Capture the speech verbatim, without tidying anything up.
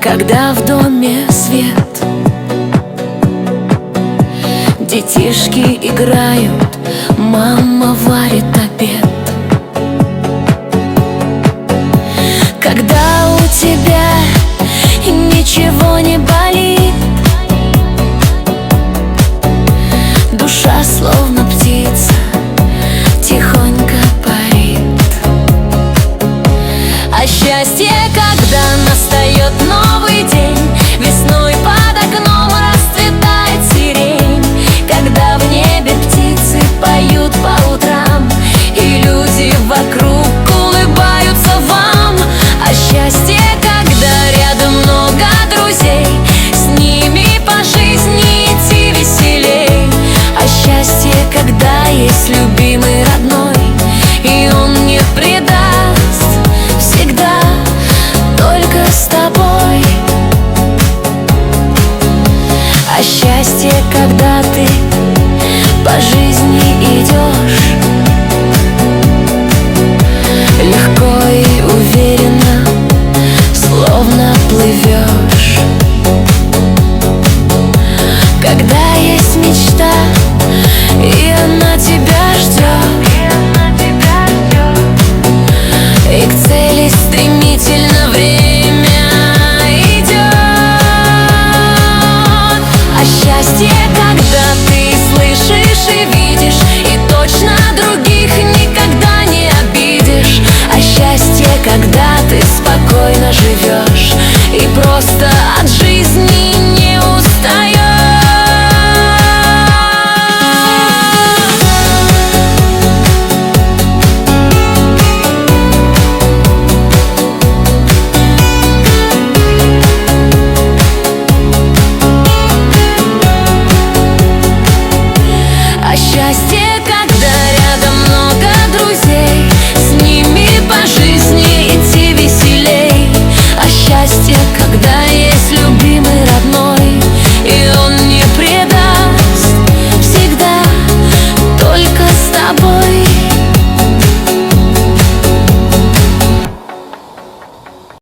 когда в доме свет, детишки играют, мама варит обед. Когда у тебя ничего не болит, душа словно птица тихонько парит. А счастье, когда настает новый день, весной под окном расцветает сирень, когда в небе птицы поют по утрам, и люди вокруг улыбаются вам. А счастье, когда рядом много друзей, с ними по жизни идти веселей. А счастье, когда есть любимый родной, и он не предаст всегда, только с тобой. А счастье, когда ты по жизни идешь легко и уверенно, словно плывешь. Когда есть мечта, и она тебя ждет, и к цели стремительно время идет. А счастье, когда ты слышишь и видишь, и точно других никогда не обидишь. А счастье, когда ты спокойно живешь